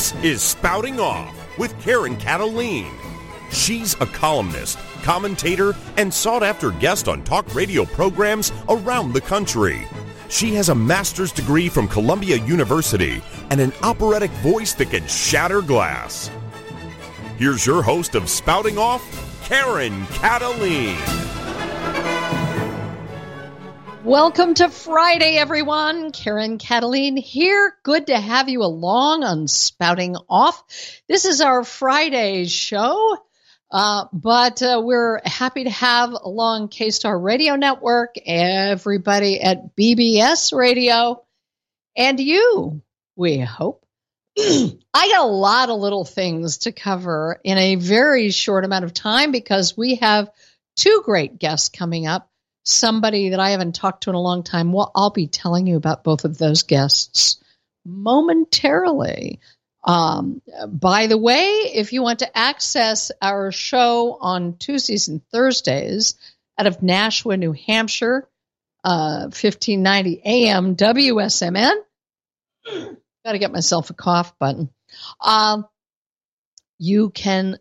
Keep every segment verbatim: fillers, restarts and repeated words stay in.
This is Spouting Off with Karen Cataline. She's a columnist, commentator, and sought-after guest on talk radio programs around the country. She has a master's degree from Columbia University and an operatic voice that can shatter glass. Here's your host of Spouting Off, Karen Cataline. Welcome to Friday, everyone. Karen Cataline here. Good to have you along on Spouting Off. This is our Friday show, uh, but uh, we're happy to have along K-Star Radio Network, everybody at B B S Radio, and you, we hope. I got a lot of little things to cover in a very short amount of time because we have two great guests coming up. Somebody that I haven't talked to in a long time. Well, I'll be telling you about both of those guests momentarily. Um, by the way, if you want to access our show on Tuesdays and Thursdays out of Nashua, New Hampshire, uh, fifteen ninety A M W S M N, got to get myself a cough button. Um, you can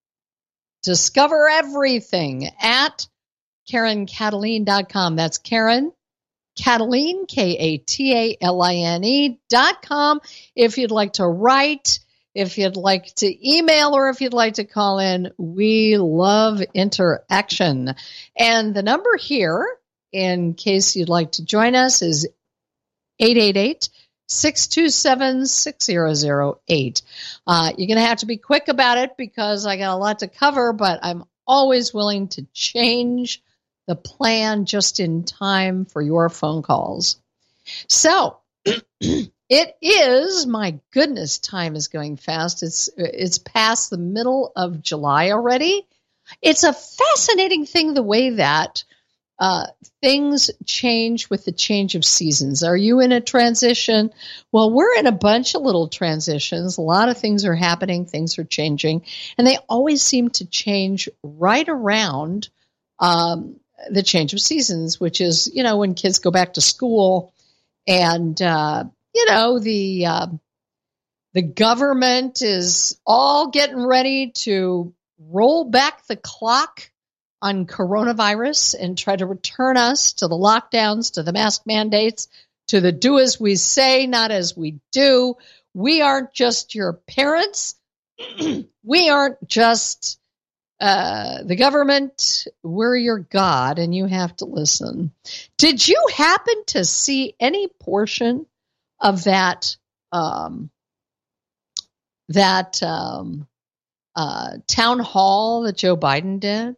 discover everything at Karen Cataline dot com. That's Karen Cataline, K A T A L I N E dot com. If you'd like to write, if you'd like to email, or if you'd like to call in, we love interaction. And the number here, in case you'd like to join us, is eight eight eight, six two seven, six zero zero eight. Uh, you're going to have to be quick about it because I got a lot to cover, but I'm always willing to change the plan just in time for your phone calls. So it is, my goodness, time is going fast. It's it's past the middle of July already. It's a fascinating thing, the way that uh, things change with the change of seasons. Are you in a transition? Well, we're in a bunch of little transitions. A lot of things are happening. Things are changing. And they always seem to change right around um, the change of seasons, which is, you know, when kids go back to school and, uh, you know, the uh, the government is all getting ready to roll back the clock on coronavirus and try to return us to the lockdowns, to the mask mandates, to the do as we say, not as we do. We aren't just your parents. We aren't just uh, the government. We're your God, and you have to listen. Did you happen to see any portion of that um, that um, uh, town hall that Joe Biden did?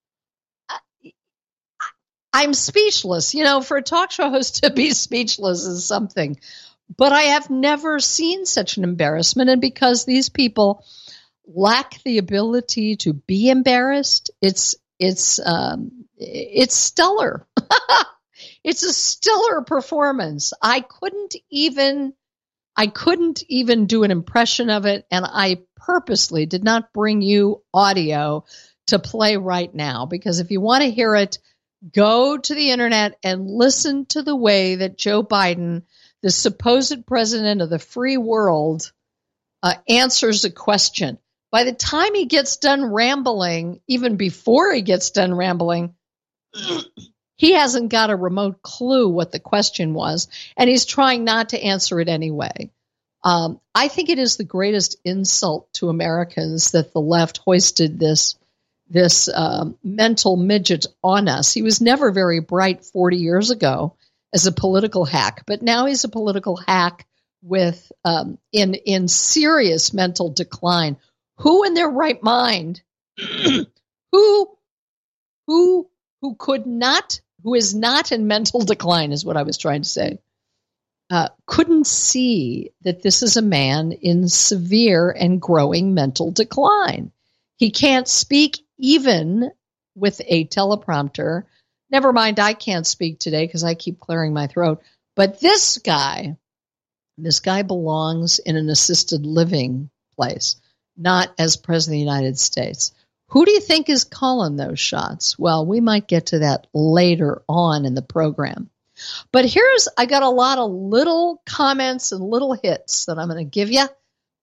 I'm speechless. You know, for a talk show host to be speechless is something. But I have never seen such an embarrassment. And because these people lack the ability to be embarrassed, it's it's um, it's stellar. It's a stellar performance. I couldn't even I couldn't even do an impression of it, and I purposely did not bring you audio to play right now, because if you want to hear it, go to the internet and listen to the way that Joe Biden, the supposed president of the free world, uh, answers a question. By the time he gets done rambling, even before he gets done rambling, he hasn't got a remote clue what the question was, and he's trying not to answer it anyway. Um, I think it is the greatest insult to Americans that the left hoisted this this um, mental midget on us. He was never very bright forty years ago as a political hack, but now he's a political hack with um, in in serious mental decline. Who in their right mind, who who who could not, who is not in mental decline is what I was trying to say, uh, couldn't see that this is a man in severe and growing mental decline. He can't speak even with a teleprompter. Never mind, I can't speak today because I keep clearing my throat. But this guy, this guy belongs in an assisted living place, not as president of the United States. Who do you think is calling those shots? Well, we might get to that later on in the program. But here's, I got a lot of little comments and little hits that I'm going to give you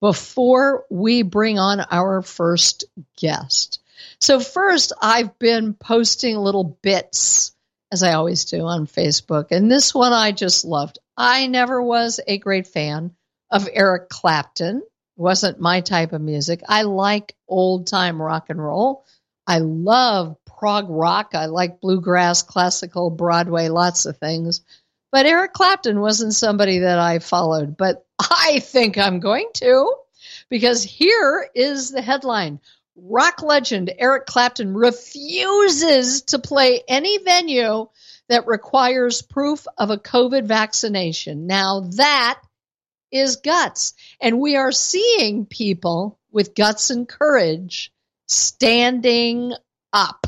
before we bring on our first guest. So first, I've been posting little bits, as I always do, on Facebook. And this one I just loved. I never was a great fan of Eric Clapton. Wasn't my type of music. I like old-time rock and roll. I love prog rock. I like bluegrass, classical, Broadway, lots of things. But Eric Clapton wasn't somebody that I followed. But I think I'm going to, because here is the headline. Rock legend Eric Clapton refuses to play any venue that requires proof of a COVID vaccination. Now that is guts. And we are seeing people with guts and courage standing up.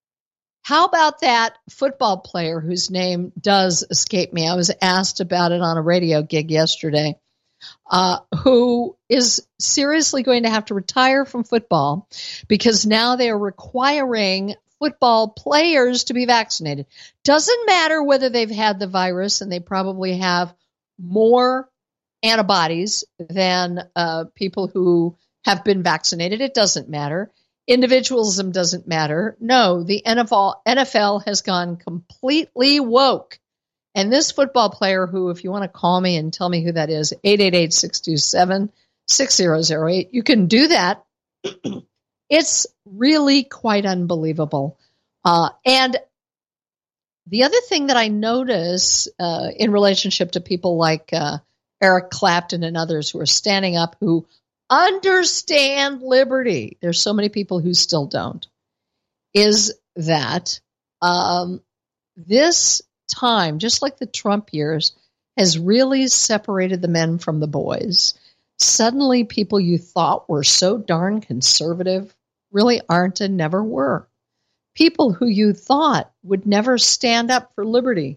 How about that football player whose name does escape me? I was asked about it on a radio gig yesterday, uh, who is seriously going to have to retire from football because now they are requiring football players to be vaccinated. Doesn't matter whether they've had the virus, and they probably have more antibodies than uh, people who have been vaccinated. It doesn't matter. Individualism doesn't matter. No, the N F L, N F L has gone completely woke. And this football player who, if you want to call me and tell me who that is, eight eight eight, six two seven, six zero zero eight, you can do that. It's really quite unbelievable. Uh, and the other thing that I notice uh, in relationship to people like uh, Eric Clapton and others who are standing up, who understand liberty, there's so many people who still don't, is that um, this time, just like the Trump years, has really separated the men from the boys. Suddenly, people you thought were so darn conservative really aren't and never were. People who you thought would never stand up for liberty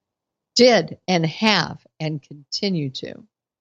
did and have and continue to.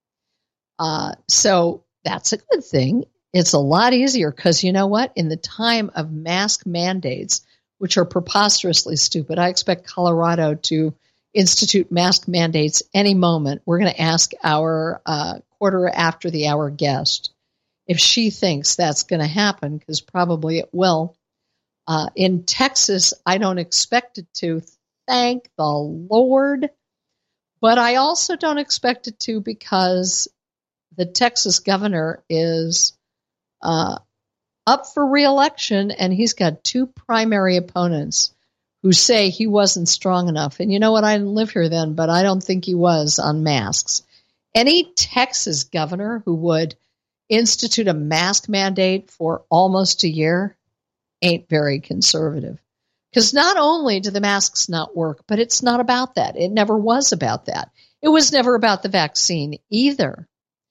Uh, so that's a good thing. It's a lot easier because you know what? In the time of mask mandates, which are preposterously stupid, I expect Colorado to institute mask mandates any moment. We're going to ask our uh, quarter after the hour guest if she thinks that's going to happen, because probably it will. Uh, in Texas, I don't expect it to, thank the Lord. But I also don't expect it to because the Texas governor is uh, up for re-election, and he's got two primary opponents who say he wasn't strong enough. And you know what? I didn't live here then, but I don't think he was on masks. Any Texas governor who would institute a mask mandate for almost a year ain't very conservative. Because not only do the masks not work, but it's not about that. It never was about that. It was never about the vaccine either.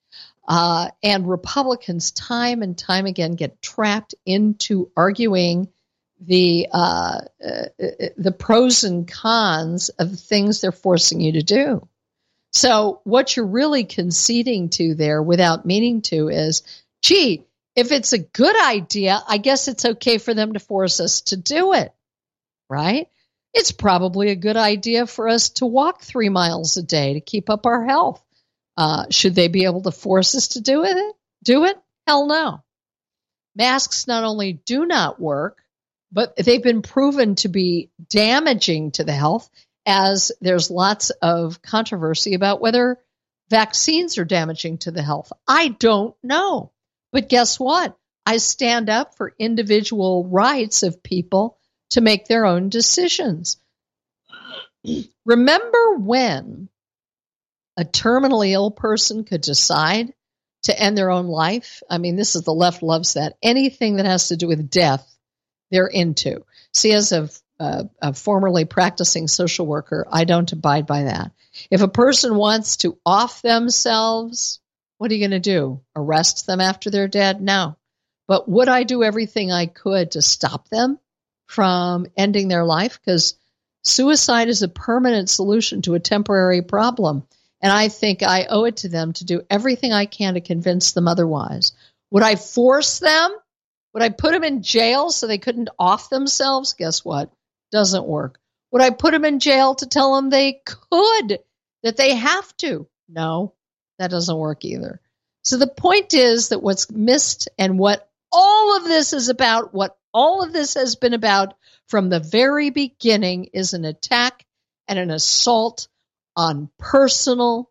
Uh, and Republicans time and time again get trapped into arguing the uh, uh, the pros and cons of things they're forcing you to do. So what you're really conceding to there without meaning to is, gee, if it's a good idea, I guess it's okay for them to force us to do it, right? It's probably a good idea for us to walk three miles a day to keep up our health. Uh, should they be able to force us to do it? Do it? Hell no. Masks not only do not work, but they've been proven to be damaging to the health, as there's lots of controversy about whether vaccines are damaging to the health. I don't know. But guess what? I stand up for individual rights of people to make their own decisions. Remember when a terminally ill person could decide to end their own life? I mean, this is the left loves that. Anything that has to do with death, they're into. See, as a, uh, a formerly practicing social worker, I don't abide by that. If a person wants to off themselves, what are you going to do? Arrest them after they're dead? No. But would I do everything I could to stop them from ending their life? Because suicide is a permanent solution to a temporary problem. And I think I owe it to them to do everything I can to convince them otherwise. Would I force them? Would I put them in jail so they couldn't off themselves? Guess what? Doesn't work. Would I put them in jail to tell them they could, that they have to? No, that doesn't work either. So the point is that what's missed and what all of this is about, what all of this has been about from the very beginning, is an attack and an assault on personal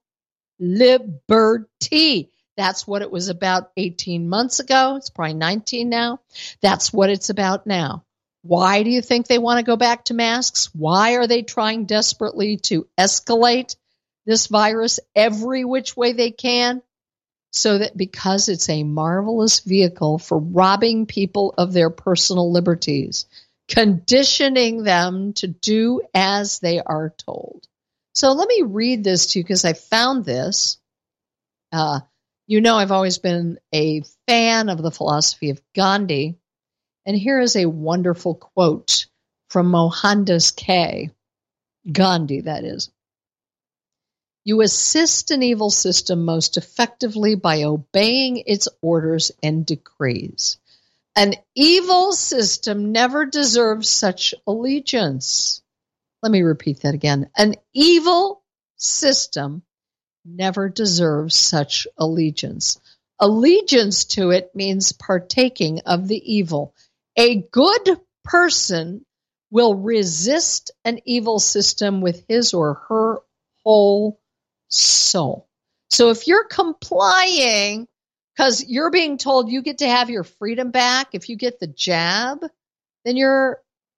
liberty. That's what it was about eighteen months ago. It's probably nineteen now. That's what it's about now. Why do you think they want to go back to masks? Why are they trying desperately to escalate this virus every which way they can? So that because it's a marvelous vehicle for robbing people of their personal liberties, conditioning them to do as they are told. So let me read this to you because I found this. Uh, you know, I've always been a fan of the philosophy of Gandhi. And here is a wonderful quote from Mohandas K. Gandhi, that is. You assist an evil system most effectively by obeying its orders and decrees. An evil system never deserves such allegiance. Let me repeat that again. An evil system never deserves such allegiance. Allegiance to it means partaking of the evil. A good person will resist an evil system with his or her whole soul. So if you're complying because you're being told you get to have your freedom back if you get the jab, then you're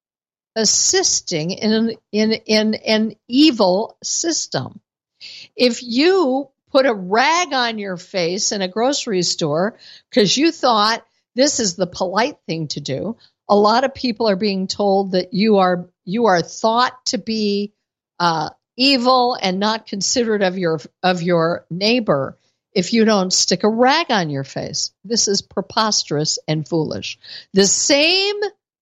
assisting in an, in, in an evil system. If you put a rag on your face in a grocery store because you thought this is the polite thing to do, a lot of people are being told that you are you are thought to be uh, evil and not considerate of your of your neighbor if you don't stick a rag on your face. This is preposterous and foolish. The same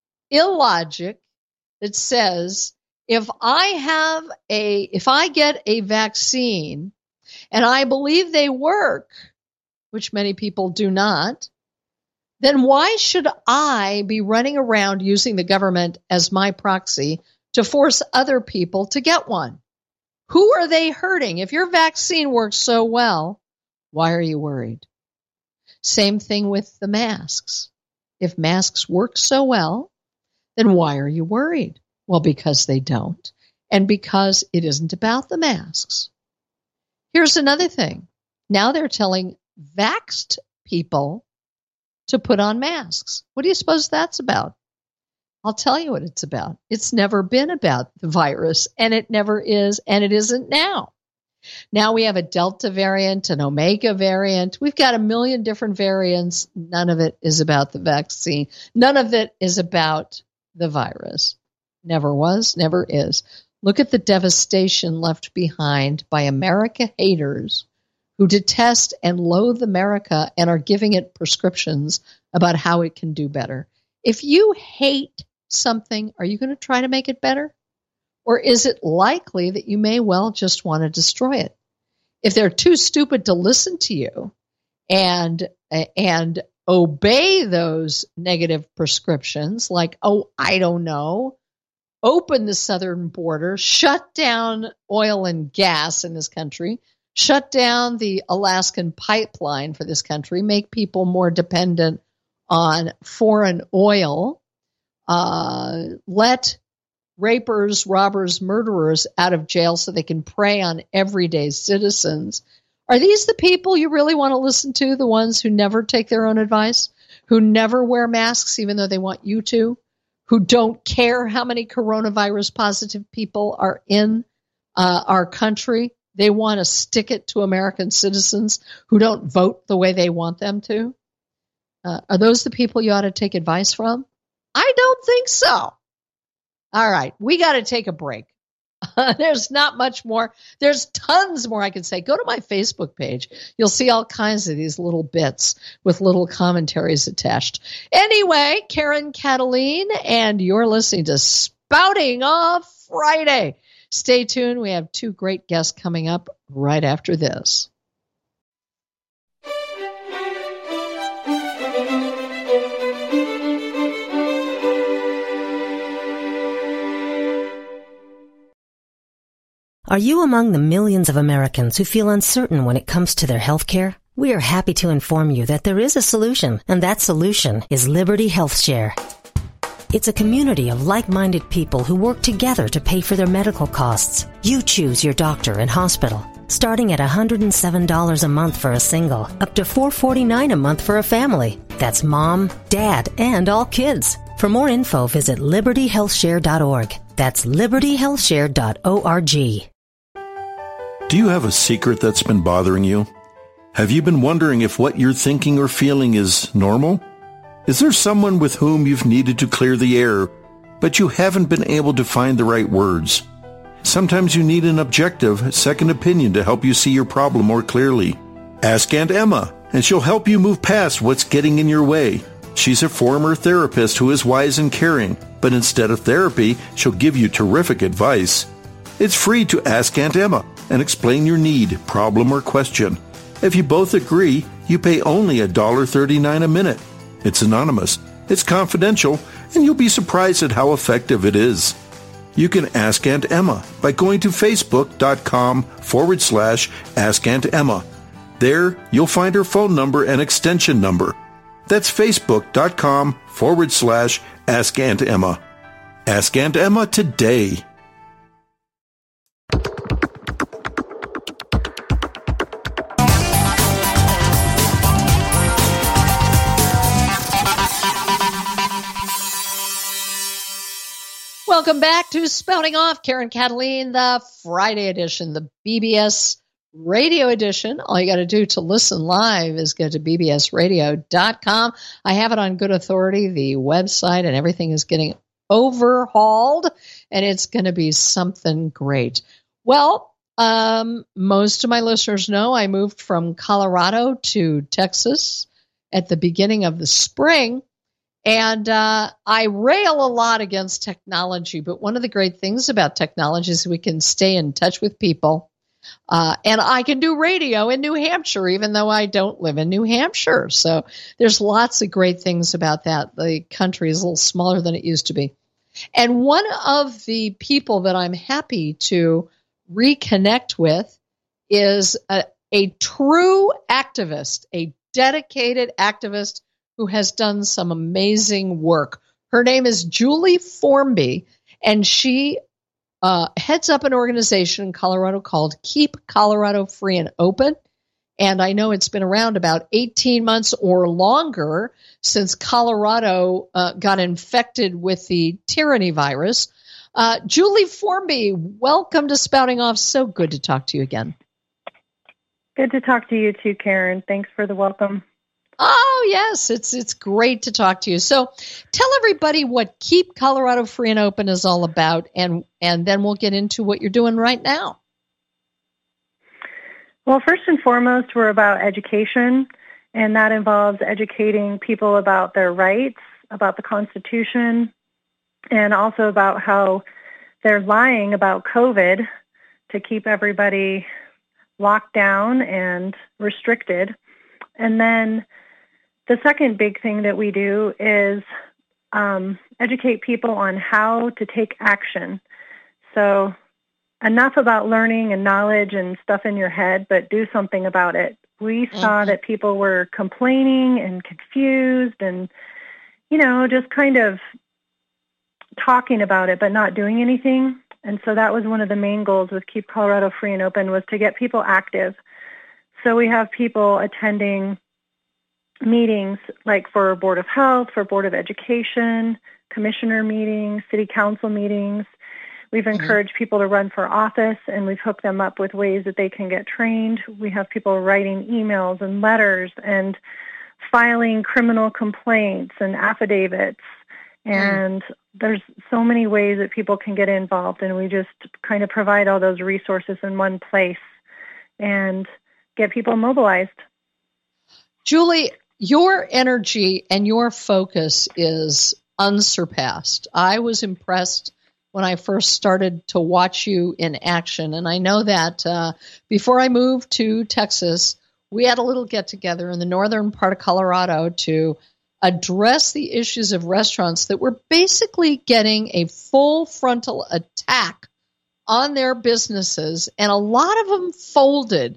illogic that says if I have a if I get a vaccine and I believe they work, which many people do not, then why should I be running around using the government as my proxy to force other people to get one? Who are they hurting? If your vaccine works so well, why are you worried? Same thing with the masks. If masks work so well, then why are you worried? Well, because they don't, and because it isn't about the masks. Here's another thing. Now they're telling vaxxed people to put on masks. What do you suppose that's about? I'll tell you what it's about. It's never been about the virus, and it never is, and it isn't now. Now we have a Delta variant, an Omega variant. We've got a million different variants. None of it is about the vaccine. None of it is about the virus. Never was, never is. Look at the devastation left behind by America haters who detest and loathe America and are giving it prescriptions about how it can do better. If you hate something, are you going to try to make it better? Or is it likely that you may well just want to destroy it? If they're too stupid to listen to you and and obey those negative prescriptions, like, oh, I don't know, open the southern border, shut down oil and gas in this country, shut down the Alaskan pipeline for this country, make people more dependent on foreign oil, uh, let rapers, robbers, murderers out of jail so they can prey on everyday citizens. Are these the people you really want to listen to, the ones who never take their own advice, who never wear masks even though they want you to, who don't care how many coronavirus positive people are in uh, our country? They want to stick it to American citizens who don't vote the way they want them to. Uh, are those the people you ought to take advice from? I don't think so. All right, we got to take a break. Uh, there's not much more. There's tons more I could say. Go to my Facebook page. You'll see all kinds of these little bits with little commentaries attached. Anyway, Karen Kataline, and you're listening to Spouting Off Friday. Stay tuned. We have two great guests coming up right after this. Are you among the millions of Americans who feel uncertain when it comes to their health care? We are happy to inform you that there is a solution, and that solution is Liberty Health Share. It's a community of like-minded people who work together to pay for their medical costs. You choose your doctor and hospital, starting at one hundred seven dollars a month for a single, up to four hundred forty-nine dollars a month for a family. That's mom, dad, and all kids. For more info, visit liberty health share dot org. That's liberty health share dot org. Do you have a secret that's been bothering you? Have you been wondering if what you're thinking or feeling is normal? Is there someone with whom you've needed to clear the air, but you haven't been able to find the right words? Sometimes you need an objective, second opinion to help you see your problem more clearly. Ask Aunt Emma, and she'll help you move past what's getting in your way. She's a former therapist who is wise and caring, but instead of therapy, she'll give you terrific advice. It's free to ask Aunt Emma and explain your need, problem, or question. If you both agree, you pay only one dollar and thirty-nine cents a minute. It's anonymous, it's confidential, and you'll be surprised at how effective it is. You can ask Aunt Emma by going to facebook.com forward slash Ask Aunt Emma. There, you'll find her phone number and extension number. That's facebook.com forward slash Ask Aunt Emma. Ask Aunt Emma today. Welcome back to Spouting Off. Karen Kataline, the Friday edition, the B B S Radio edition. All you got to do to listen live is go to b b s radio dot com. I have it on good authority. The website and everything is getting overhauled, and it's going to be something great. Well, um, most of my listeners know I moved from Colorado to Texas at the beginning of the spring. And uh, I rail a lot against technology, but one of the great things about technology is we can stay in touch with people. Uh, and I can do radio in New Hampshire, even though I don't live in New Hampshire. So there's lots of great things about that. The country is a little smaller than it used to be. And one of the people that I'm happy to reconnect with is a, a true activist, a dedicated activist who has done some amazing work. Her name is Julie Formby, and she uh, heads up an organization in Colorado called Keep Colorado Free and Open. And I know it's been around about eighteen months or longer since Colorado uh, got infected with the tyranny virus. Uh, Julie Formby, welcome to Spouting Off. So good to talk to you again. Good to talk to you too, Karen. Thanks for the welcome. Oh, yes, it's it's great to talk to you. So tell everybody what Keep Colorado Free and Open is all about, and, and then we'll get into what you're doing right now. Well, first and foremost, we're about education, and that involves educating people about their rights, about the Constitution, and also about how they're lying about COVID to keep everybody locked down and restricted. And then the second big thing that we do is um, educate people on how to take action. So enough about learning and knowledge and stuff in your head, but do something about it. We mm-hmm. saw that people were complaining and confused and, you know, just kind of talking about it, but not doing anything. And so that was one of the main goals with Keep Colorado Free and Open, was to get people active. So we have people attending meetings like for Board of Health, for Board of Education, commissioner meetings, city council meetings. We've encouraged mm-hmm. people to run for office, and we've hooked them up with ways that they can get trained. We have people writing emails and letters and filing criminal complaints and affidavits. And mm. there's so many ways that people can get involved, and we just kind of provide all those resources in one place and get people mobilized. Julie, your energy and your focus is unsurpassed. I was impressed when I first started to watch you in action, and I know that uh, before I moved to Texas, we had a little get-together in the northern part of Colorado to address the issues of restaurants that were basically getting a full frontal attack on their businesses, and a lot of them folded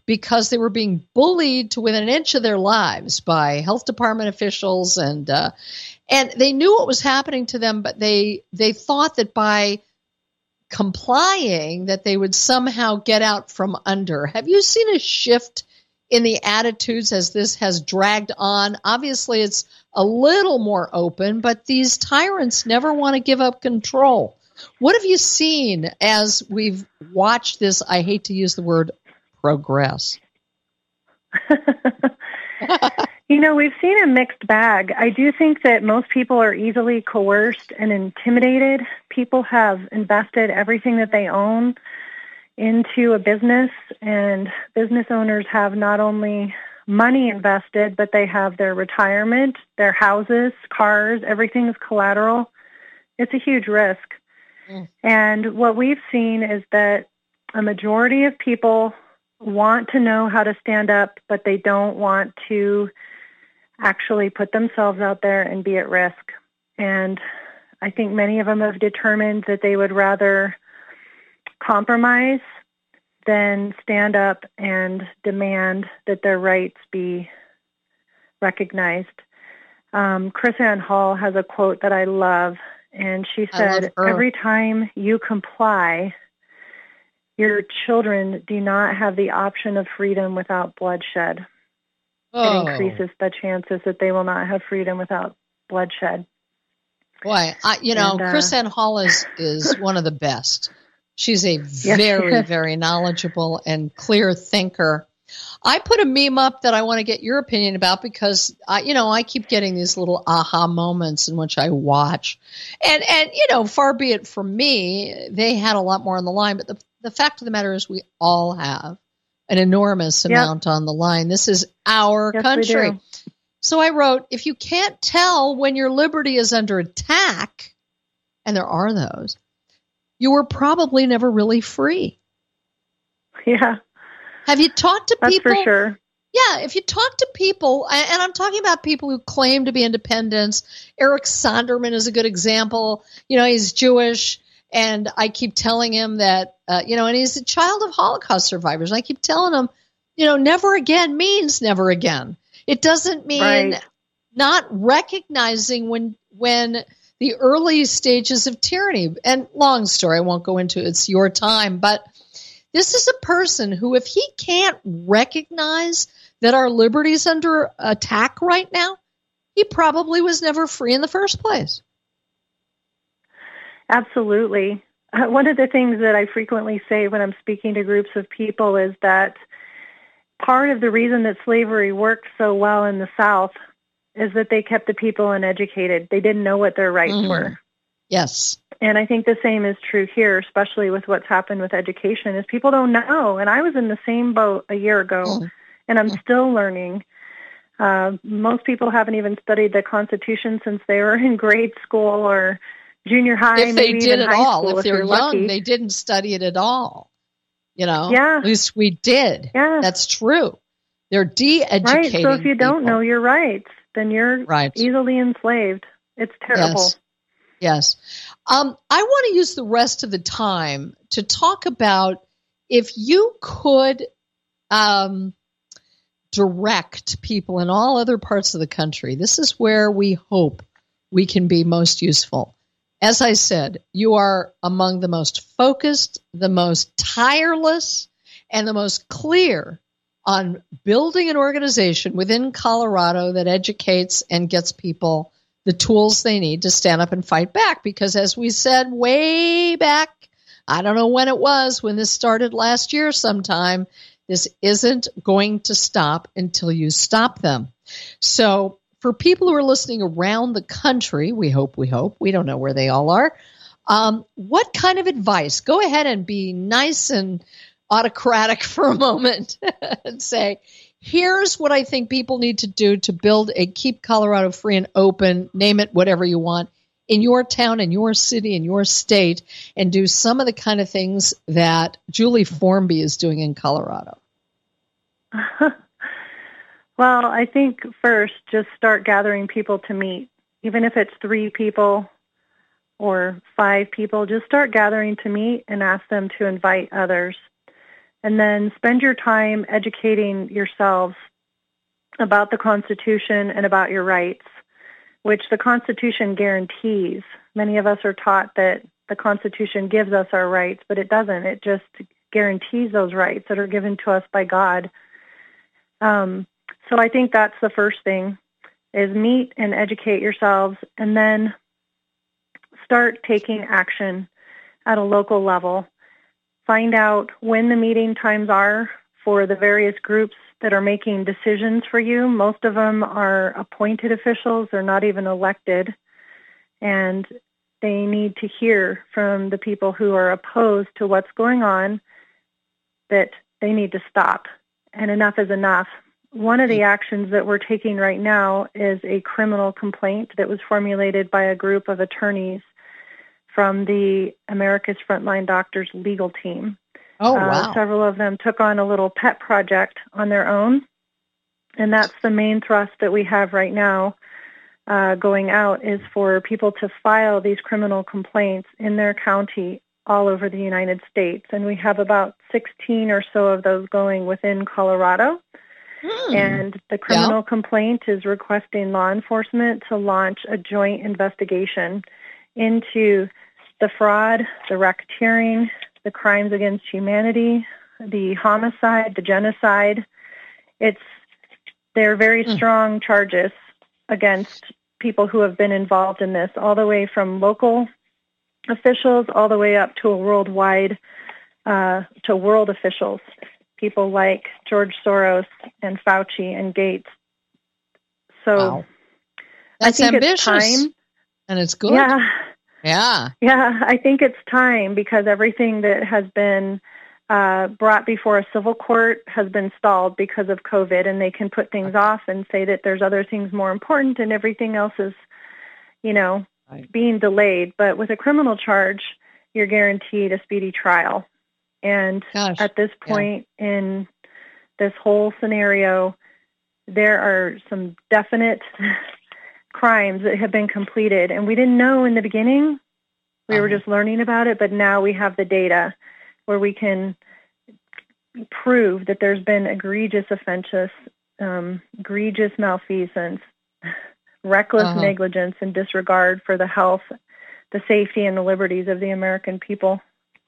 because they were being bullied to within an inch of their lives by health department officials, and uh, and they knew what was happening to them, but they they thought that by complying that they would somehow get out from under. Have you seen a shift in the attitudes as this has dragged on? Obviously, it's a little more open, but these tyrants never want to give up control. What have you seen as we've watched this, I hate to use the word, progress? You know, we've seen a mixed bag. I do think that most people are easily coerced and intimidated. People have invested everything that they own into a business, and business owners have not only money invested, but they have their retirement, their houses, cars, everything is collateral. It's a huge risk. Mm. And what we've seen is that a majority of people want to know how to stand up, but they don't want to actually put themselves out there and be at risk. And I think many of them have determined that they would rather compromise than stand up and demand that their rights be recognized. Um, KrisAnne Hall has a quote that I love, and she said, every time you comply, your children do not have the option of freedom without bloodshed. Oh. It increases the chances that they will not have freedom without bloodshed. Boy, I, you know, and, uh, KrisAnne Hall is, is one of the best. She's a very, yes. very knowledgeable and clear thinker. I put a meme up that I want to get your opinion about because, I, you know, I keep getting these little aha moments in which I watch. And, and you know, far be it from me, they had a lot more on the line. But the, the fact of the matter is we all have an enormous yep. amount on the line. This is our yes, country. So I wrote, if you can't tell when your liberty is under attack, and there are those, you were probably never really free. Yeah. Have you talked to That's people? For sure. Yeah, if you talk to people, and I'm talking about people who claim to be independents. Eric Sonderman is a good example. You know, he's Jewish, and I keep telling him that, uh, you know, and he's a child of Holocaust survivors. I keep telling him, you know, never again means never again. It doesn't mean right. not recognizing when when the early stages of tyranny. And long story, I won't go into it. It's your time. But this is a person who, if he can't recognize that our liberty is under attack right now, he probably was never free in the first place. Absolutely. Uh, one of the things that I frequently say when I'm speaking to groups of people is that part of the reason that slavery worked so well in the South is that they kept the people uneducated. They didn't know what their rights mm. were. Yes. And I think the same is true here, especially with what's happened with education, is people don't know. And I was in the same boat a year ago, mm. and I'm mm. still learning. Uh, most people haven't even studied the Constitution since they were in grade school or junior high, if they maybe did even at high all. school, if, if they're you're young, lucky. They didn't study it at all. You know, yeah. At least we did. Yeah. That's true. They're de-educating Right. So if you people. don't know your rights, then you're right. easily enslaved. It's terrible. Yes. Yes. Um, I want to use the rest of the time to talk about if you could um, direct people in all other parts of the country. This is where we hope we can be most useful. As I said, you are among the most focused, the most tireless, and the most clear on building an organization within Colorado that educates and gets people the tools they need to stand up and fight back. Because as we said way back, I don't know when it was, when this started last year sometime, this isn't going to stop until you stop them. So for people who are listening around the country, we hope, we hope, we don't know where they all are, um, what kind of advice? Go ahead and be nice and autocratic for a moment and say, here's what I think people need to do to build a Keep Colorado Free and Open, name it whatever you want, in your town, in your city, in your state, and do some of the kind of things that Julie Formby is doing in Colorado. Well, I think first, just start gathering people to meet. Even if it's three people or five people, just start gathering to meet and ask them to invite others. and then spend your time educating yourselves about the Constitution and about your rights, which the Constitution guarantees. Many of us are taught that the Constitution gives us our rights, but it doesn't. It just guarantees those rights that are given to us by God. Um, so I think that's the first thing, is meet and educate yourselves, and then start taking action at a local level. Find out when the meeting times are for the various groups that are making decisions for you. Most of them are appointed officials. They're not even elected. And they need to hear from the people who are opposed to what's going on that they need to stop. And enough is enough. One of the actions that we're taking right now is a criminal complaint that was formulated by a group of attorneys from the America's Frontline Doctors legal team. Oh, wow. Uh, several of them took on a little pet project on their own, and that's the main thrust that we have right now uh, going out, is for people to file these criminal complaints in their county all over the United States. And we have about sixteen or so of those going within Colorado. Hmm. And the criminal yeah. complaint is requesting law enforcement to launch a joint investigation into the fraud, the racketeering, the crimes against humanity, the homicide, the genocide. It's they're very mm. strong charges against people who have been involved in this, all the way from local officials all the way up to a worldwide, uh, to world officials, people like George Soros and Fauci and Gates. So wow. That's I think ambitious, it's time. And it's good. Yeah. Yeah. Yeah, I think it's time, because everything that has been uh, brought before a civil court has been stalled because of COVID, and they can put things off and say that there's other things more important, and everything else is, you know, right. being delayed. But with a criminal charge, you're guaranteed a speedy trial. And Gosh. At this point yeah. in this whole scenario, there are some definite crimes that have been completed, and we didn't know in the beginning. We uh-huh. were just learning about it, but now we have the data where we can prove that there's been egregious offenses, um, egregious malfeasance, reckless uh-huh. negligence, and disregard for the health, the safety, and the liberties of the American people.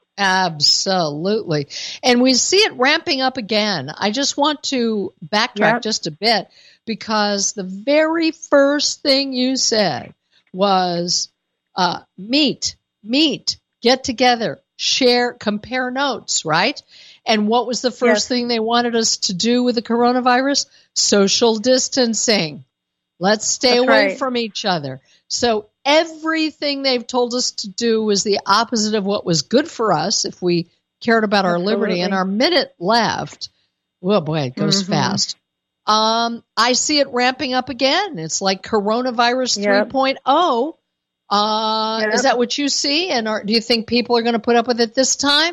Absolutely. And we see it ramping up again. I just want to backtrack yep. just a bit, because the very first thing you said was uh, meet, meet, get together, share, compare notes, right? And what was the first yes. thing they wanted us to do with the coronavirus? Social distancing. Let's stay That's away right. from each other. So everything they've told us to do was the opposite of what was good for us if we cared about our Absolutely. liberty. And our minute left, oh boy, it goes mm-hmm. fast. Um, I see it ramping up again. It's like coronavirus yep. three point oh. Uh, yep. Is that what you see? And are, do you think people are going to put up with it this time?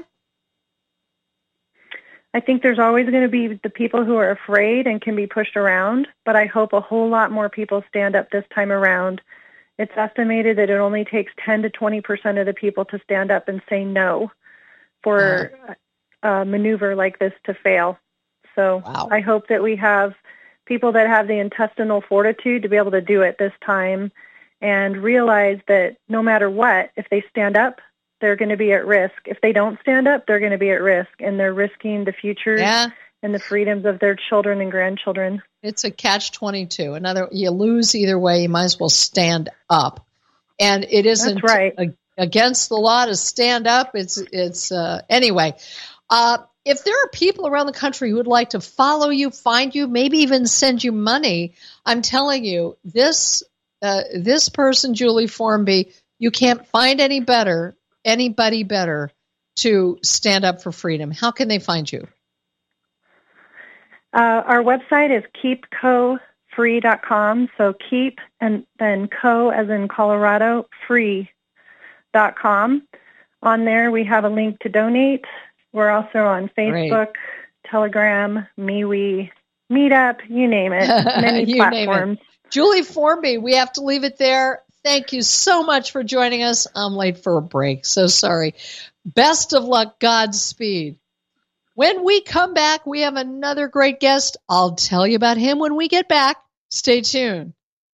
I think there's always going to be the people who are afraid and can be pushed around, but I hope a whole lot more people stand up this time around. It's estimated that it only takes ten to twenty percent of the people to stand up and say no for uh, a maneuver like this to fail. So wow. I hope that we have people that have the intestinal fortitude to be able to do it this time, and realize that no matter what, if they stand up, they're going to be at risk. If they don't stand up, they're going to be at risk, and they're risking the future yeah. and the freedoms of their children and grandchildren. It's a catch twenty-two. Another, you lose either way. You might as well stand up. And it isn't That's right. a, against the law to stand up. It's it's uh, anyway. Uh, if there are people around the country who would like to follow you, find you, maybe even send you money, I'm telling you, this uh, this person, Julie Formby, you can't find any better, anybody better to stand up for freedom. How can they find you? Uh, our website is keep co free dot com. So keep and then co as in Colorado, free dot com. On there, we have a link to donate. We're also on Facebook, Great. Telegram, MeWe, Meetup, you name it, many you platforms. Name it. Julie Formby, we have to leave it there. Thank you so much for joining us. I'm late for a break, so sorry. Best of luck, Godspeed. When we come back, we have another great guest. I'll tell you about him when we get back. Stay tuned.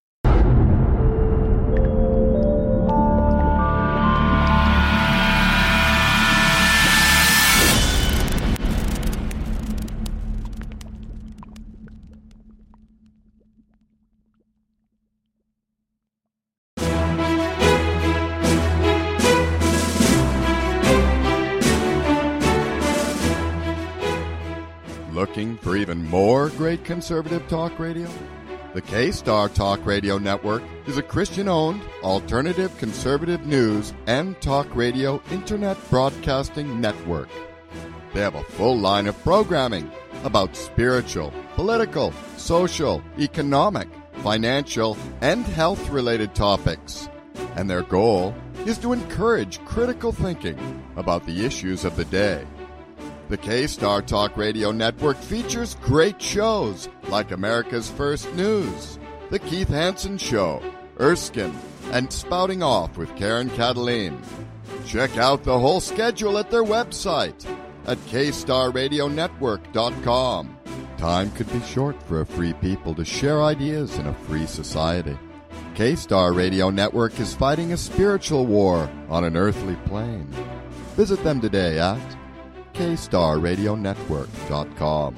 Looking for even more great conservative talk radio? The K-Star Talk Radio Network is a Christian-owned, alternative conservative news and talk radio internet broadcasting network. They have a full line of programming about spiritual, political, social, economic, financial, and health-related topics. And their goal is to encourage critical thinking about the issues of the day. The K-Star Talk Radio Network features great shows like America's First News, The Keith Hansen Show, Erskine, and Spouting Off with Karen Cataline. Check out the whole schedule at their website at k star radio network dot com. Time could be short for a free people to share ideas in a free society. K-Star Radio Network is fighting a spiritual war on an earthly plane. Visit them today at k star radio network dot com.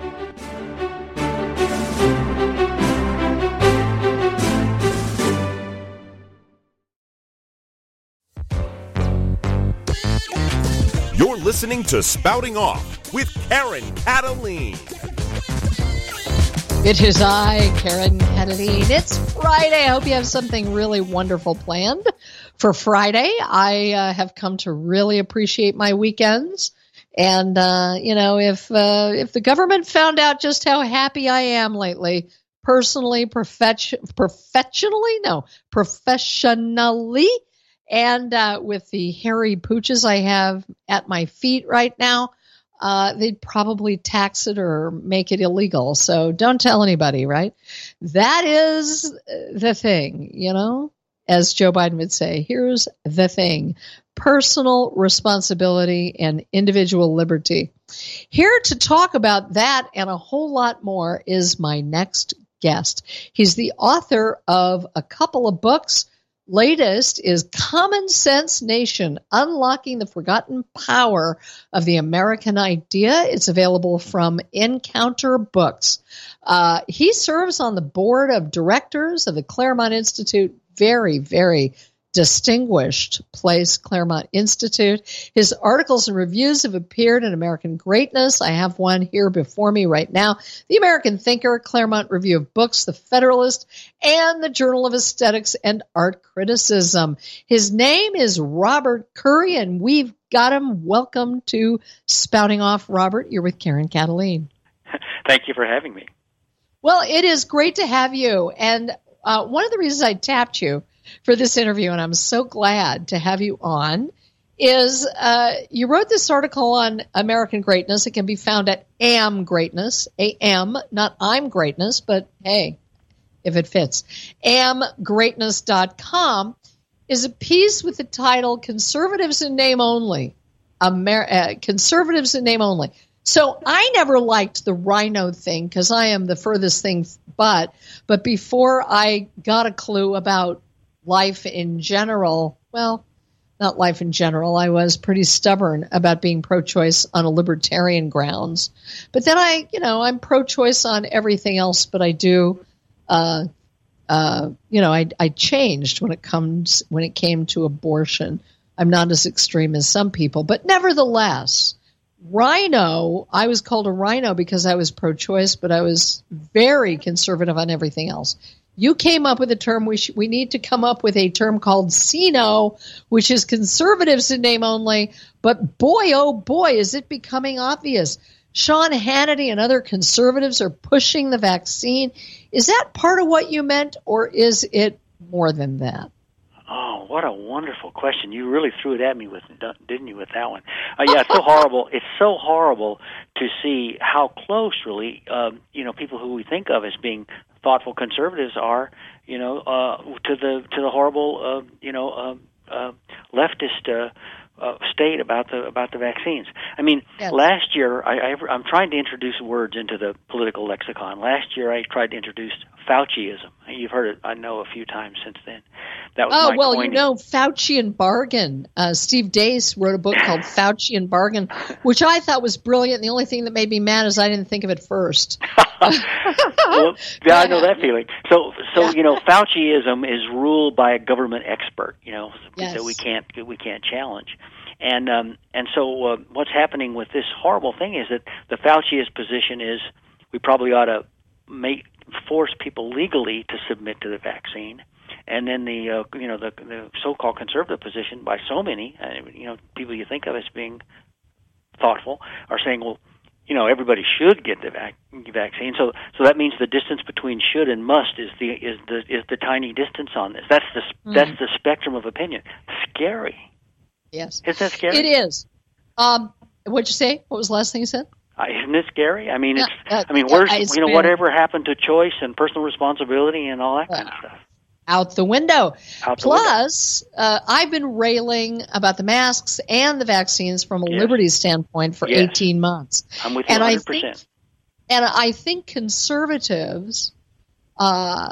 You're listening to Spouting Off with Karen Cataline. It is I, Karen Cataline. It's Friday. I hope you have something really wonderful planned for Friday. I uh, have come to really appreciate my weekends. And, uh, you know, if uh, if the government found out just how happy I am lately, personally, profession, professionally, no, professionally, and uh, with the hairy pooches I have at my feet right now, uh, they'd probably tax it or make it illegal. So don't tell anybody, right? That is the thing, you know, as Joe Biden would say, here's the thing. Personal responsibility and individual liberty. Here to talk about that and a whole lot more is my next guest. He's the author of a couple of books. Latest is Common Sense Nation, Unlocking the Forgotten Power of the American Idea. It's available from Encounter Books. Uh, he serves on the board of directors of the Claremont Institute. Very, very distinguished place, Claremont Institute. His articles and reviews have appeared in American Greatness. I have one here before me right now. The American Thinker, Claremont Review of Books, The Federalist, and the Journal of Aesthetics and Art Criticism. His name is Robert Currie, and we've got him. Welcome to Spouting Off, Robert. You're with Karen Cataline. Thank you for having me. Well, it is great to have you. And uh, one of the reasons I tapped you for this interview, and I'm so glad to have you on, is uh, you wrote this article on American Greatness. It can be found at Am Greatness, A M, not I'm Greatness, but hey, if it fits. am greatness dot com is a piece with the title Conservatives in Name Only. Amer- uh, Conservatives in Name Only. So I never liked the rhino thing because I am the furthest thing but, but before I got a clue about life in general, well, not life in general, I was pretty stubborn about being pro-choice on a libertarian grounds. But then I, you know, I'm pro-choice on everything else, but I do, uh, uh, you know, I, I changed when it comes, when it came to abortion. I'm not as extreme as some people, but nevertheless, rhino, I was called a rhino because I was pro-choice, but I was very conservative on everything else. You came up with a term. We sh- we need to come up with a term called C N O, which is conservatives in name only. But boy, oh boy, is it becoming obvious. Sean Hannity and other conservatives are pushing the vaccine. Is that part of what you meant, or is it more than that? Oh, what a wonderful question. You really threw it at me, with, didn't you, with that one? Uh, yeah, it's so horrible. It's so horrible to see how close, really, um, you know, people who we think of as being thoughtful conservatives are, you know, uh, to the to the horrible, uh, you know, uh, uh, leftist uh, uh, state about the about the vaccines. I mean, yes. last year I, I I'm trying to introduce words into the political lexicon. Last year I tried to introduce Fauciism. You've heard it, I know, a few times since then. That was oh my well, coining. you know, Faucian bargain. Uh, Steve Dace wrote a book called Faucian Bargain, which I thought was brilliant. The only thing that made me mad is I didn't think of it first. Well, yeah, I know that feeling. So, so Yeah. you know, Fauciism is ruled by a government expert, you know, Yes. that we can't we can't challenge. And um, and so uh, what's happening with this horrible thing is that the Fauciist position is we probably ought to make force people legally to submit to the vaccine. And then the uh, you know the, the so-called conservative position by so many uh, you know people you think of as being thoughtful are saying, well, you know, everybody should get the vac- vaccine. So, so that means the distance between should and must is the is the is the tiny distance on this. That's the Mm. that's the spectrum of opinion. Scary. Yes, Isn't that scary? it is. Um, what'd you say? What was the last thing you said? Uh, isn't it scary? I mean, Yeah, it's. uh, I mean, yeah, where's it's you know very- whatever happened to choice and personal responsibility and all that kind of stuff? Out the window. Out the window. Plus, uh, I've been railing about the masks and the vaccines from a Yes. liberty standpoint for Yes. eighteen months. I'm with you And one I hundred think, percent. and I think conservatives, uh,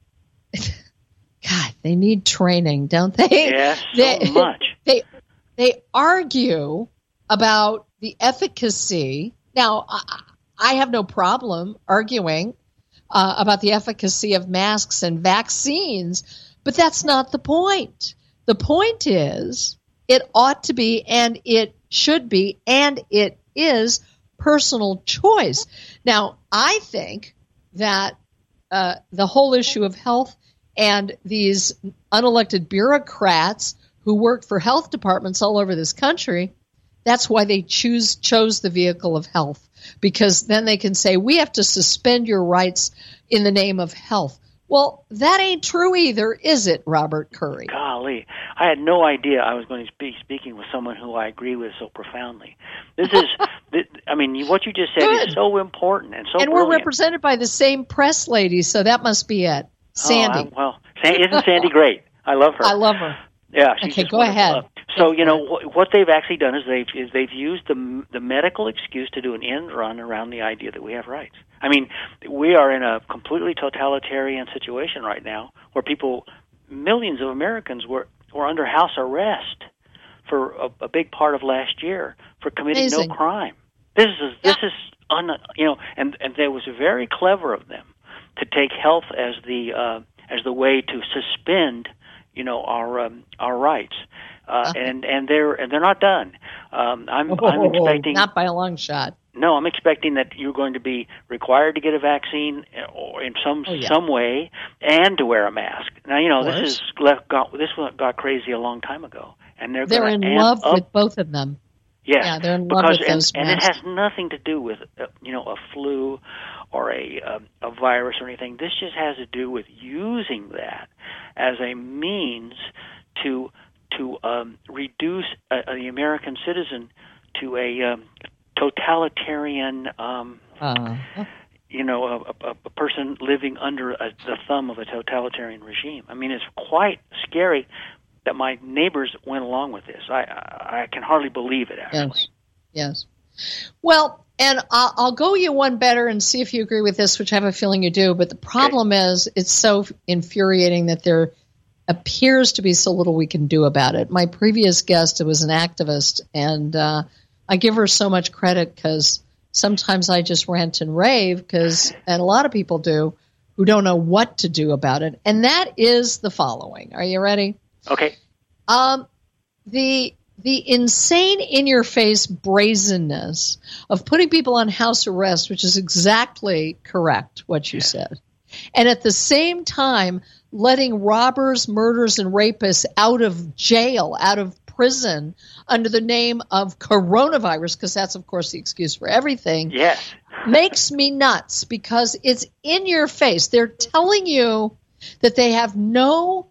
God, they need training, don't they? Yes, so they, much. They they argue about the efficacy. Now, I, I have no problem arguing uh, about the efficacy of masks and vaccines, but that's not the point. The point is it ought to be, and it should be, and it is personal choice. Now, I think that uh, the whole issue of health and these unelected bureaucrats who work for health departments all over this country, that's why they choose chose the vehicle of health, because then they can say, we have to suspend your rights in the name of health. Well, that ain't true either, is it, Robert Curry? Golly, I had no idea I was going to be speaking with someone who I agree with so profoundly. This is, th- I mean, what you just said Good. is so important and so and brilliant. we're represented by the same press lady, so that must be it. Sandy. Oh, I, well, Sa- isn't Sandy great? I love her. I love her. Yeah, she's Okay, just go wonderful. ahead. Uh, So you know wh- what they've actually done is they've is they've used the the medical excuse to do an end run around the idea that we have rights. I mean, we are in a completely totalitarian situation right now, where people, millions of Americans, were were under house arrest for a, a big part of last year for committing Amazing. no crime. This is this Yeah. is un, you know, and and it was very clever of them to take health as the uh, as the way to suspend, you know, our um, our rights, uh, Okay. and and they're and they're not done. Um, I'm I'm Oh, expecting not by a long shot. no, I'm expecting that you're going to be required to get a vaccine or in some Oh, yeah. some way, and to wear a mask. Now, you know, Of this course. is left got this one got crazy a long time ago, and they're They're going in to amp love up. with both of them. Yes, Yeah, they're in love because with and, those and it masks. has nothing to do with uh, you know a flu or a um, a virus or anything. This just has to do with using that as a means to to um, reduce uh, the American citizen to a um, totalitarian, um, Uh, you know, a, a, a person living under a, the thumb of a totalitarian regime. I mean, it's quite scary that my neighbors went along with this. I I, I can hardly believe it, actually. yes. Yes. Well, and I'll, I'll go you one better and see if you agree with this, which I have a feeling you do. But the problem is it's so infuriating that there appears to be so little we can do about it. My previous guest was an activist, and uh, I give her so much credit because sometimes I just rant and rave, because, and a lot of people do, who don't know what to do about it. And that is the following. Are you ready? Okay. Um, the the insane in-your-face brazenness of putting people on house arrest, which is exactly correct, what you said, and at the same time letting robbers, murderers, and rapists out of jail, out of prison, under the name of coronavirus, because that's, of course, the excuse for everything, Yes. makes me nuts, because it's in your face. They're telling you that they have no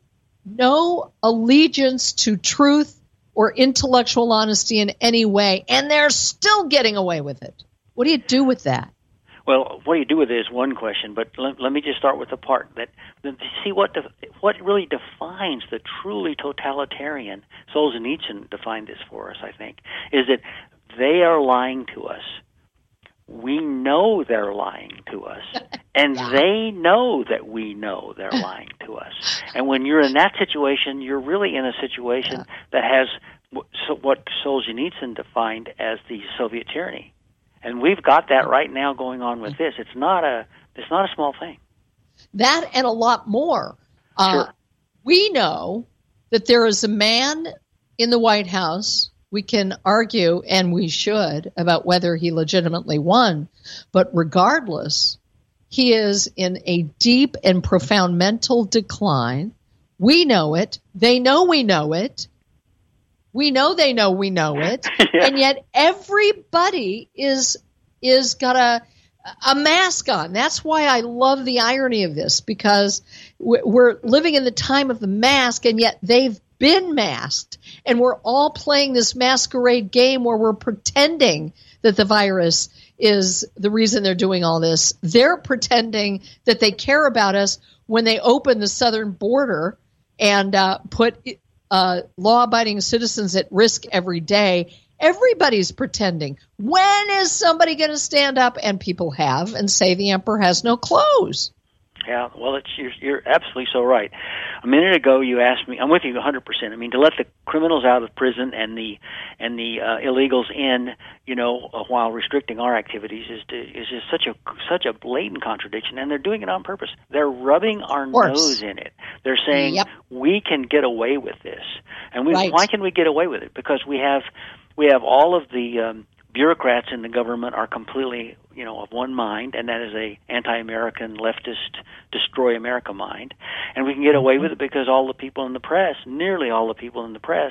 no allegiance to truth or intellectual honesty in any way, and they're still getting away with it. What do you do with that? Well, what do you do with it is one question, but let, let me just start with the part that, that see what def, what really defines the truly totalitarian. Solzhenitsyn defined this for us, I think, is that they are lying to us. We know they're lying to us, and yeah. they know that we know they're lying to us. And when you're in that situation, you're really in a situation yeah. that has what Solzhenitsyn defined as the Soviet tyranny. And we've got that right now going on with this. It's not a it's not a small thing. That and a lot more. Uh, sure. We know that there is a man in the White House. We can argue, and we should, about whether he legitimately won. But regardless, he is in a deep and profound mental decline. We know it. They know we know it. We know they know we know it. yeah. And yet everybody is is got a a mask on. That's why I love the irony of this, because we're living in the time of the mask, and yet they've been masked, and we're all playing this masquerade game where we're pretending that the virus is the reason they're doing all this. They're pretending that they care about us when they open the southern border and uh, put uh, law-abiding citizens at risk every day. Everybody's pretending. When is somebody going to stand up, and people have, and say the emperor has no clothes? Yeah, well, it's you're, you're absolutely so right. A minute ago, you asked me. I'm with you one hundred percent. I mean, to let the criminals out of prison and the and the uh, illegals in, you know, uh, while restricting our activities is to, is just such a such a blatant contradiction, and they're doing it on purpose. They're rubbing our nose in it. They're saying yep. we can get away with this, and we right. why can we get away with it? Because we have we have all of the um, bureaucrats in the government are completely, you know, of one mind, and that is a anti-American, leftist, destroy America mind. And we can get away with it because all the people in the press, nearly all the people in the press,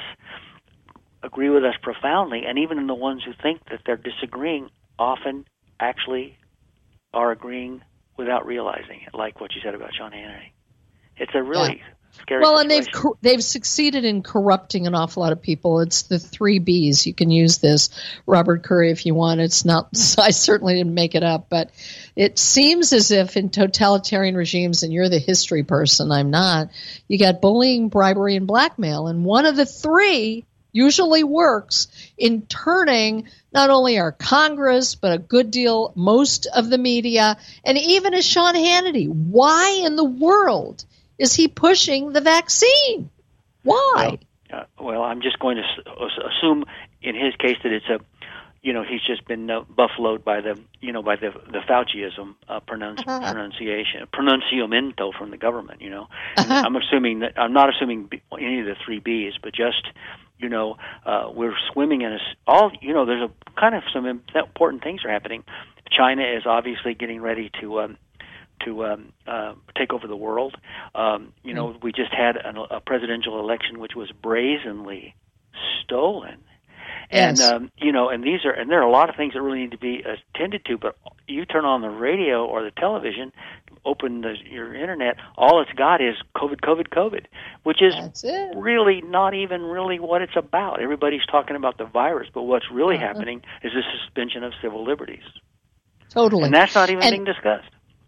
agree with us profoundly, and even the ones who think that they're disagreeing often actually are agreeing without realizing it, like what you said about Sean Hannity. It's a really... Yeah. Scary well, situation. and they've they've succeeded in corrupting an awful lot of people. It's the three B's. You can use this, Robert Curry, if you want. It's not. I certainly didn't make it up, but it seems as if in totalitarian regimes, and you're the history person, I'm not. You got bullying, bribery, and blackmail, and one of the three usually works in turning not only our Congress, but a good deal, most of the media, and even a Sean Hannity. Why in the world is he pushing the vaccine? Why? Well, uh, well I'm just going to s- assume in his case that it's a, you know, he's just been uh, buffaloed by the, you know, by the the Fauciism uh, pronunci- uh-huh. pronunciation, pronunciamento from the government. You know, uh-huh. I'm assuming that I'm not assuming any of the three B's, but just, you know, uh, we're swimming in a all. You know, there's a kind of some important things are happening. China is obviously getting ready to. Um, to um, uh, take over the world. Um, you know, we just had an, a presidential election which was brazenly stolen. And, yes. um, you know, and these are, and there are a lot of things that really need to be attended to, but you turn on the radio or the television, open the, your internet, all it's got is COVID, COVID, COVID, which is really not even really what it's about. Everybody's talking about the virus, but what's really uh-huh. happening is the suspension of civil liberties. Totally. And that's not even and, being discussed.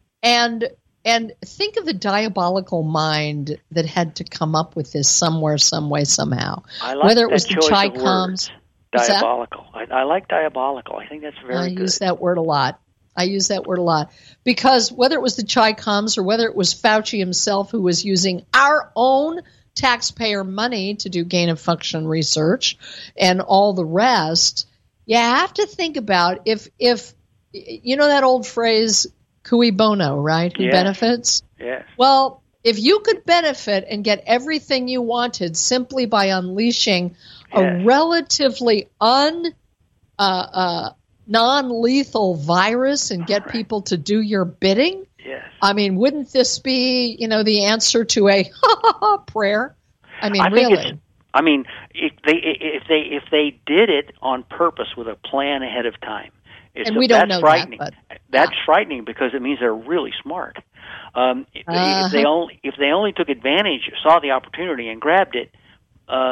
And and think of the diabolical mind that had to come up with this somewhere, some way, somehow. I like Whether it that was the choice Chi of Coms. words. Diabolical. I, I like diabolical. I think that's very I good. I use that word a lot. I use that word a lot. Because whether it was the Chi Coms or whether it was Fauci himself who was using our own taxpayer money to do gain of function research and all the rest, you have to think about if, if you know that old phrase, cui bono, right? Who yes. benefits? Yes. Well, if you could benefit and get everything you wanted simply by unleashing yes. a relatively un, uh, uh, non-lethal virus and get right. people to do your bidding, yes. I mean, wouldn't this be, you know, the answer to a prayer? I mean, I think really. It's, I mean, if they if they if they did it on purpose with a plan ahead of time. It's and a, we don't that's know frightening. that. But, that's yeah. frightening because it means they're really smart. Um, if, uh-huh. if they only if they only took advantage, saw the opportunity, and grabbed it, um,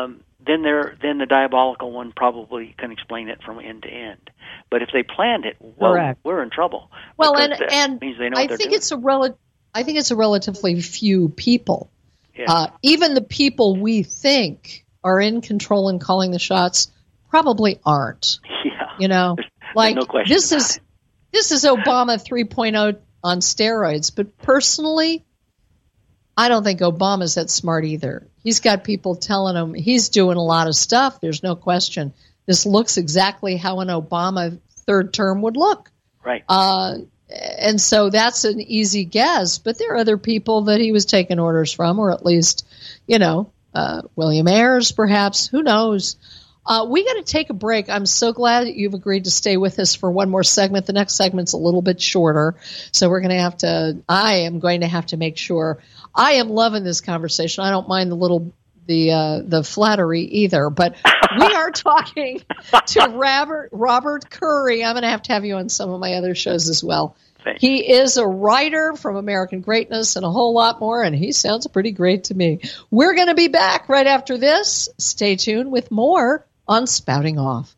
then they're then the diabolical one probably can explain it from end to end. But if they planned it, well, Correct. we're in trouble. Well, and that and means they know I what they're think doing. it's a rel- I think it's a relatively few people. Yeah. Uh, even the people we think are in control and calling the shots probably aren't. Yeah. You know, There's- like there's no question this about is it. this is Obama three point oh on steroids. But personally, I don't think Obama's that smart either. He's got people telling him he's doing a lot of stuff. There's no question. This looks exactly how an Obama third term would look. Right. Uh, and so that's an easy guess. But there are other people that he was taking orders from, or at least, you know, uh, William Ayers, perhaps. Who knows? Uh, we got to take a break. I'm so glad that you've agreed to stay with us for one more segment. The next segment's a little bit shorter, so we're going to have to. I am going to have to make sure. I am loving this conversation. I don't mind the little the uh, the flattery either. But we are talking to Robert Robert Currie. I'm going to have to have you on some of my other shows as well. Thanks. He is a writer from American Greatness and a whole lot more, and he sounds pretty great to me. We're going to be back right after this. Stay tuned with more on Spouting Off.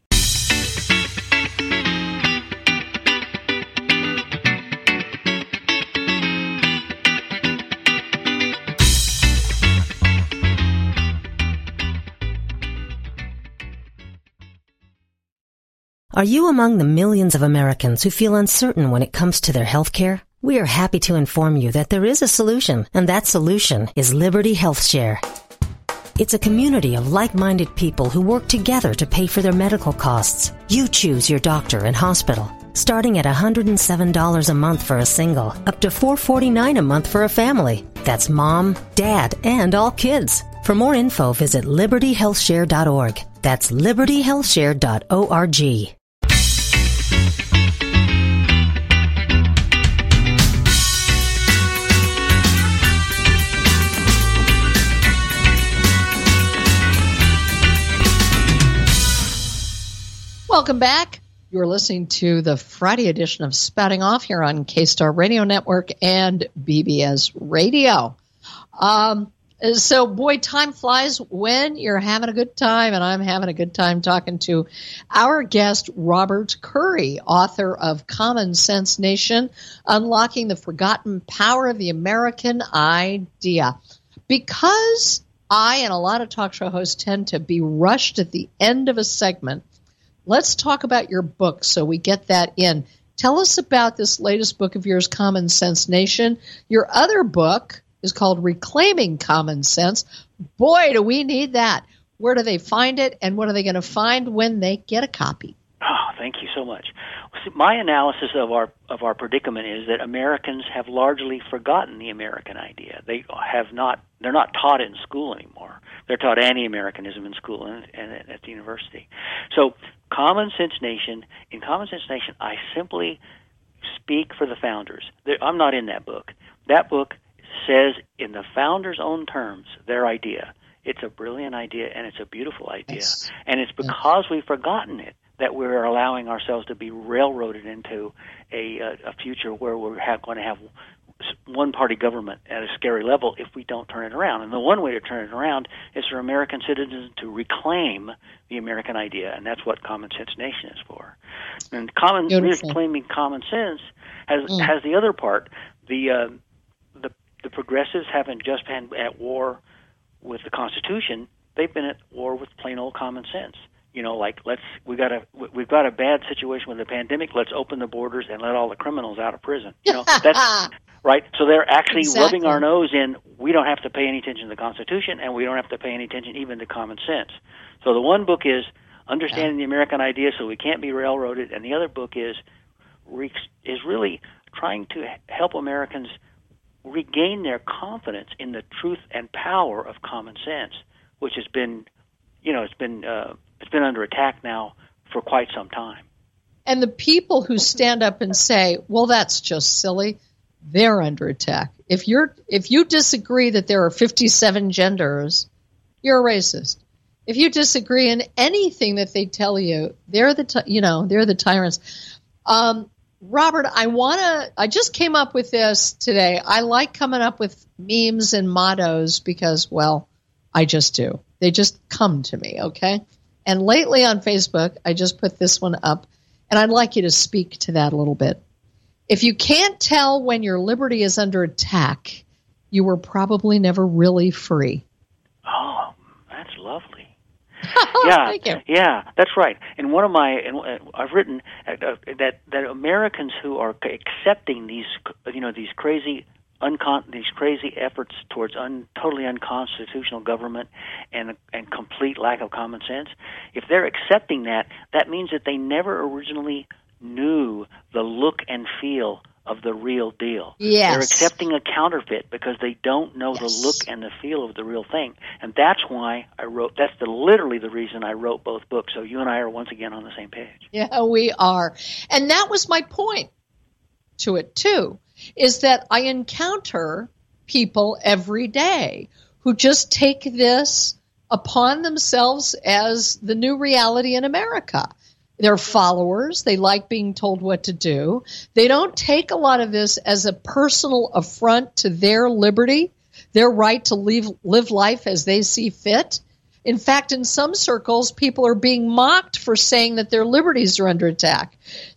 Are you among the millions of Americans who feel uncertain when it comes to their health care? We are happy to inform you that there is a solution, and that solution is Liberty Health Share. It's a community of like-minded people who work together to pay for their medical costs. You choose your doctor and hospital, starting at one hundred seven dollars a month for a single, up to four hundred forty-nine dollars a month for a family. That's mom, dad, and all kids. For more info, visit liberty health share dot org. That's liberty health share dot org. Welcome back. You're listening to the Friday edition of Spouting Off here on K-Star Radio Network and B B S Radio. Um, so, boy, time flies when you're having a good time, and I'm having a good time talking to our guest, Robert Currie, author of Common Sense Nation, Unlocking the Forgotten Power of the American Idea. Because I and a lot of talk show hosts tend to be rushed at the end of a segment, let's talk about your book so we get that in. Tell us about this latest book of yours, Common Sense Nation. Your other book is called Reclaiming Common Sense. Boy, do we need that. Where do they find it, and what are they going to find when they get a copy? Oh, thank you so much. See, my analysis of our of our predicament is that Americans have largely forgotten the American idea. They have not. They're not taught it in school anymore. They're taught anti-Americanism in school and, and at the university. So, Common Sense Nation. In Common Sense Nation, I simply speak for the founders. I'm not in that book. That book says, in the founders' own terms, their idea. It's a brilliant idea, and it's a beautiful idea. Yes. And it's because we've forgotten it that we're allowing ourselves to be railroaded into a, a, a future where we're have, going to have one-party government at a scary level if we don't turn it around. And the one way to turn it around is for American citizens to reclaim the American idea, and that's what Common Sense Nation is for. And common Beautiful. reclaiming common sense has Mm. has the other part. The uh, the the progressives haven't just been at war with the Constitution; they've been at war with plain old common sense. You know, like let's we got a we've got a bad situation with the pandemic. Let's open the borders and let all the criminals out of prison. You know, that's right. So they're actually Exactly. rubbing our nose in. We don't have to pay any attention to the Constitution, and we don't have to pay any attention even to common sense. So the one book is Understanding the American Idea, so we can't be railroaded, and the other book is is really trying to help Americans regain their confidence in the truth and power of common sense, which has been, you know, it's been uh, it's been under attack now for quite some time. And the people who stand up and say, well, that's just silly, they're under attack. If you're if you disagree that there are fifty-seven genders, you're a racist. If you disagree in anything that they tell you, they're the ty- you know they're the tyrants. Um, Robert, I want to. I just came up with this today. I like coming up with memes and mottos because, well, I just do. They just come to me, okay? And lately on Facebook, I just put this one up, and I'd like you to speak to that a little bit. If you can't tell when your liberty is under attack, you were probably never really free. Oh, that's lovely. Yeah, Thank you. Yeah, that's right. And one of my, and I've written uh, that that Americans who are accepting these, you know, these crazy, uncon- these crazy efforts towards un- totally unconstitutional government and and complete lack of common sense, if they're accepting that, that means that they never originally knew the look and feel of the real deal. Yes. They're accepting a counterfeit because they don't know yes. the look and the feel of the real thing. And that's why I wrote, that's the literally the reason I wrote both books. So you and I are once again on the same page. Yeah, we are. And that was my point to it too, is that I encounter people every day who just take this upon themselves as the new reality in America. They're followers. They like being told what to do. They don't take a lot of this as a personal affront to their liberty, their right to live, live life as they see fit. In fact, in some circles, people are being mocked for saying that their liberties are under attack.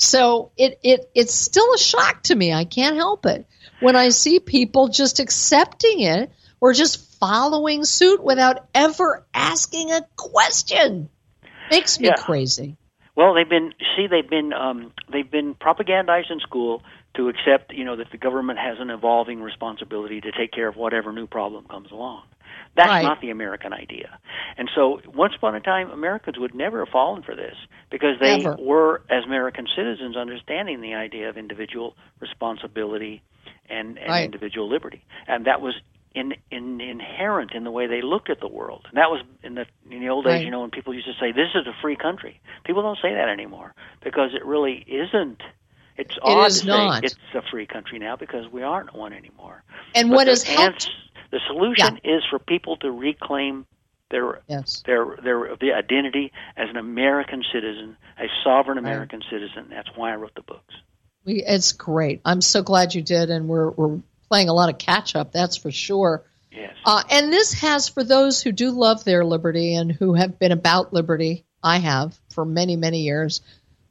So it, it it's still a shock to me. I can't help it when I see people just accepting it or just following suit without ever asking a question. Makes me yeah. crazy. Well, they've been see they've been um, they've been propagandized in school to accept, you know, that the government has an evolving responsibility to take care of whatever new problem comes along. That's right. not the American idea. And so once upon a time, Americans would never have fallen for this because they Never. were, as American citizens, understanding the idea of individual responsibility and, and right. individual liberty. And that was In, in, inherent in the way they looked at the world. And that was in the in the old days, right. you know, when people used to say, this is a free country. People don't say that anymore because it really isn't. It's it odd is to not. say it's a free country now because we aren't one anymore. And but what the has helped? ans- the solution yeah. is for people to reclaim their yes. their their the identity as an American citizen, a sovereign right. American citizen. That's why I wrote the books. We, it's great. I'm so glad you did, and we're we're playing a lot of catch up. That's for sure. Yes. Uh, and this has, for those who do love their liberty and who have been about liberty, I have for many, many years,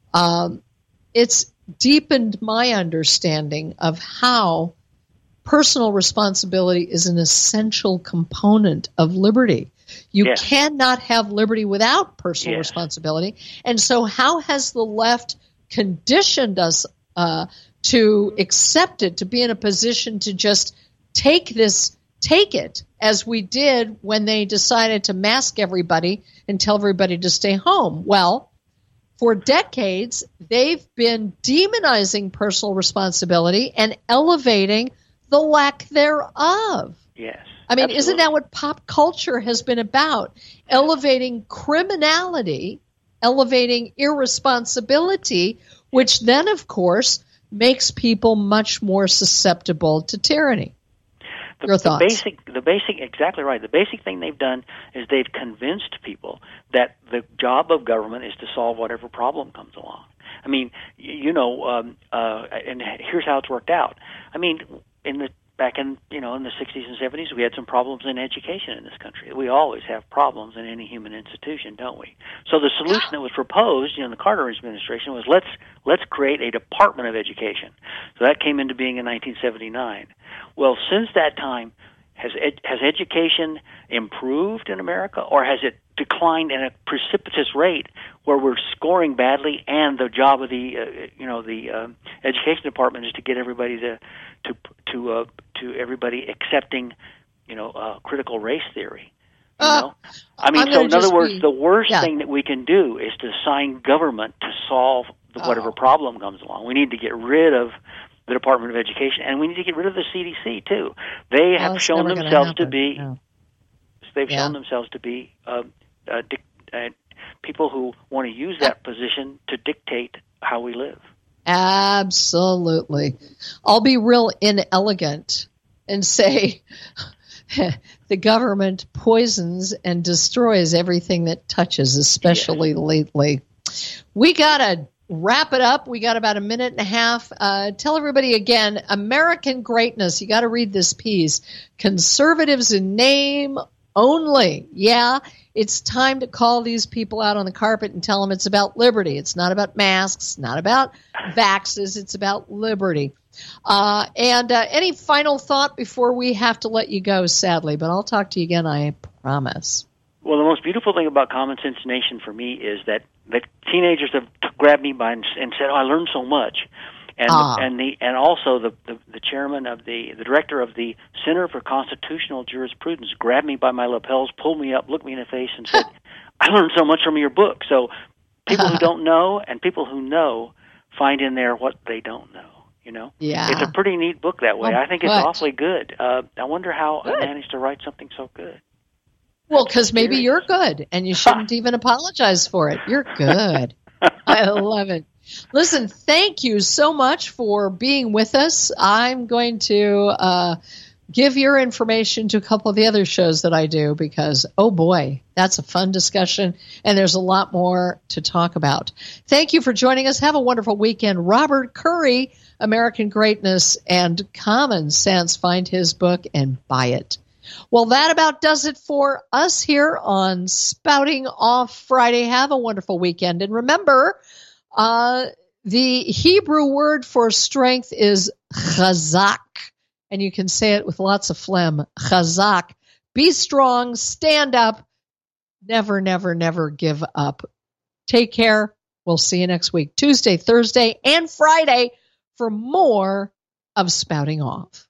um, it's deepened my understanding of how personal responsibility is an essential component of liberty. You yes. cannot have liberty without personal yes. responsibility. And so how has the left conditioned us uh, to accept it, to be in a position to just take this Take it, as we did when they decided to mask everybody and tell everybody to stay home? Well, for decades, they've been demonizing personal responsibility and elevating the lack thereof. Yes. I mean, absolutely. Isn't that what pop culture has been about? Elevating criminality, elevating irresponsibility, which then, of course, makes people much more susceptible to tyranny. The, Your the thoughts? basic, the basic, exactly right. The basic thing they've done is they've convinced people that the job of government is to solve whatever problem comes along. I mean, you, you know, um, uh, and here's how it's worked out. I mean, in the back in you know in the sixties and seventies, we had some problems in education in this country. We always have problems in any human institution, don't we? So the solution that was proposed, you know, in the Carter administration was let's let's create a Department of Education. So that came into being in nineteen seventy-nine. Well, since that time, has ed- has education improved in America, or has it declined in a precipitous rate where we're scoring badly? And the job of the uh, you know the uh, education department is to get everybody to to to uh, to everybody accepting you know uh, critical race theory. You Uh, know, I mean, I'm so in gonna other just words, be- the worst yeah. thing that we can do is to assign government to solve the, whatever Oh. problem comes along. We need to get rid of the Department of Education, and we need to get rid of the C D C too. They Well, have it's shown never gonna themselves to happen. be. No. They've Yeah. shown themselves to be uh, uh, dic- uh, people who want to use that position to dictate how we live. Absolutely. I'll be real inelegant and say the government poisons and destroys everything that touches, especially Yes. lately. We got to wrap it up. We got about a minute and a half. Uh, tell everybody again, American Greatness. You got to read this piece. Conservatives in name only. Yeah, it's time to call these people out on the carpet and tell them it's about liberty. It's not about masks, not about vaxes. It's about liberty. Uh, and uh, any final thought before we have to let you go, sadly, but I'll talk to you again, I promise. Well, the most beautiful thing about Common Sense Nation for me is that, that teenagers have t- grabbed me by and, and said, oh, I learned so much. And ah. the, and the and also the, the the chairman of the the director of the Center for Constitutional Jurisprudence grabbed me by my lapels, pulled me up, looked me in the face, and said, "I learned so much from your book." So people who don't know and people who know find in there what they don't know. You know, yeah, it's a pretty neat book that way. Well, I think it's but, awfully good. Uh, I wonder how good. I managed to write something so good. Well, because maybe you're good, and you shouldn't even apologize for it. You're good. I love it. Listen, thank you so much for being with us. I'm going to uh, give your information to a couple of the other shows that I do because, oh boy, that's a fun discussion, and there's a lot more to talk about. Thank you for joining us. Have a wonderful weekend. Robert Currie, American Greatness and Common Sense. Find his book and buy it. Well, that about does it for us here on Spouting Off Friday. Have a wonderful weekend. And remember, uh, the Hebrew word for strength is chazak, and you can say it with lots of phlegm. Chazak. Be strong, stand up, never, never, never give up. Take care. We'll see you next week, Tuesday, Thursday, and Friday for more of Spouting Off.